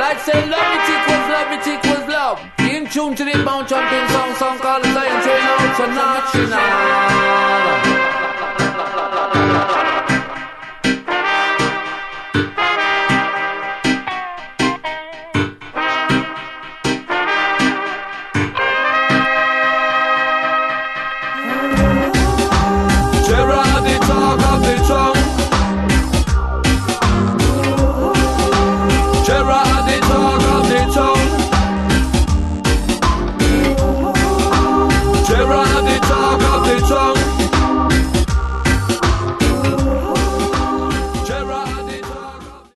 Like say love it equals love. In tune to the bound jumping song called the Zion Train out for national.